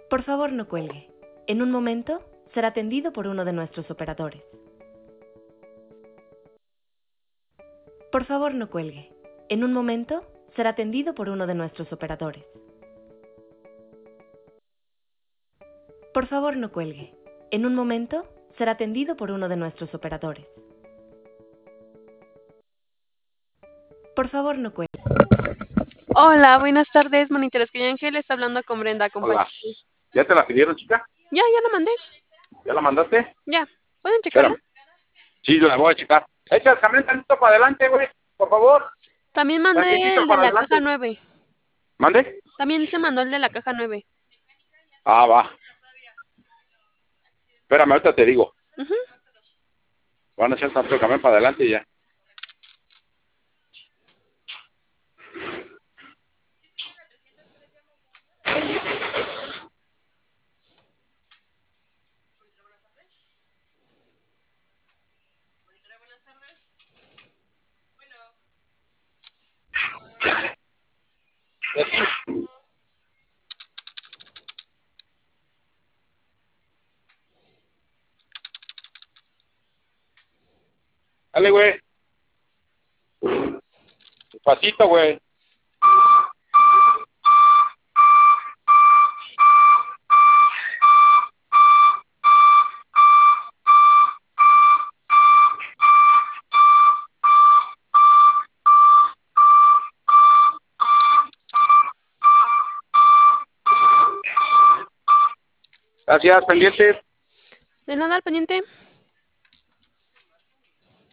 Por favor, no cuelgue. En un momento será atendido por uno de nuestros operadores. Por favor, no cuelgue. En un momento será atendido por uno de nuestros operadores. Por favor, no cuelgue. En un momento será atendido por uno de nuestros operadores. Por favor, no cuelgue. Hola, buenas tardes, Monitores que Ángel está hablando con Brenda, Hola. acompáñame. ¿Ya te la pidieron, chica? Ya la mandé. ¿Ya la mandaste? Ya, ¿pueden checarla? Espérame. Sí, yo la voy a checar. Echa el camión tantito para adelante, güey, por favor. También mandé Tantitito el de para la adelante. caja 9. ¿Mande? También se mandó el de la caja 9. Ah, va. Espérame, ahorita te digo. Van a echar tanto el camión para adelante y ya. Dale, güey. Despacito, güey. Gracias, pendientes. ¿De nada al pendiente?